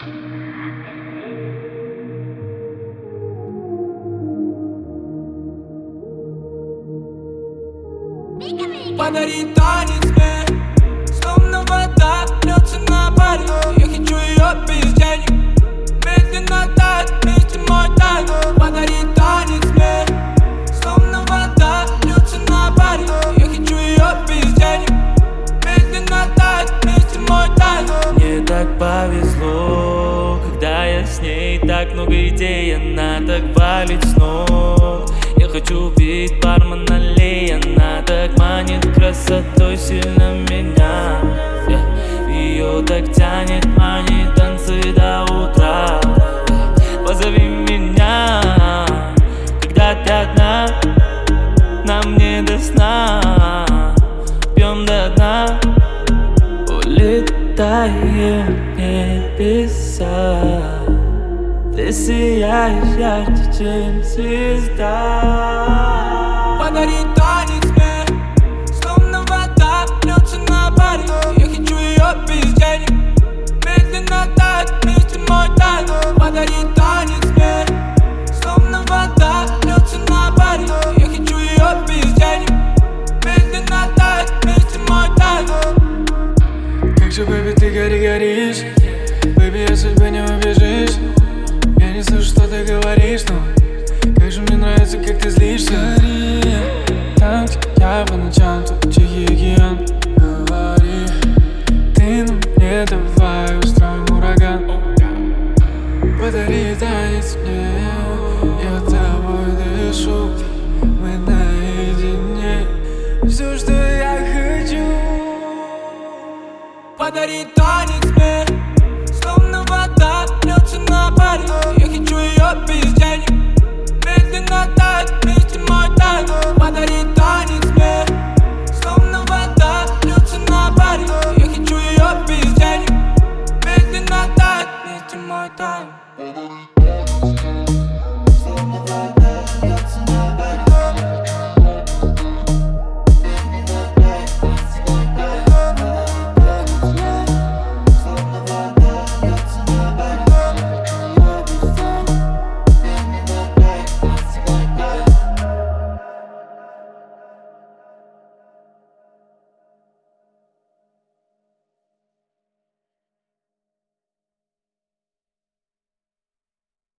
Подари танец мне, словно вода льется на баре. Я хочу ее без денег, медленно тает вместе мой тайм. Подари танец мне, словно вода льется на баре. Я хочу ее без денег, медленно тает вместе мой тайм. Мне так повезло, когда я с ней, так много идей, она так валит с ног. Я хочу пить бармен налей, она так манит красотой сильно меня. Ее так тянет, манит танцы до утра. Позови меня, когда ты одна, нам не до сна. Пьем до дна, улетаем в небеса. Ты сияешь ярче, чем звезда. Подари танец мне, словно вода льется на баре. Я хочу ее без денег, медленно тает вместе мой тайм. Подари танец мне, словно вода льется на баре. Я хочу ее без денег, медленно тает вместе мой тайм. Как же, бэби, ты горишь, бэби, я судьбы не убежишь. Я не слышу, что ты говоришь, но как же мне нравится, как ты злишься. Там, где я по ночам, тут тихий океан. Говори, ты на мне давай устроим ураган. Подари танец мне, я тобой дышу. Мы наедине, все, что я хочу. Подари танец мне,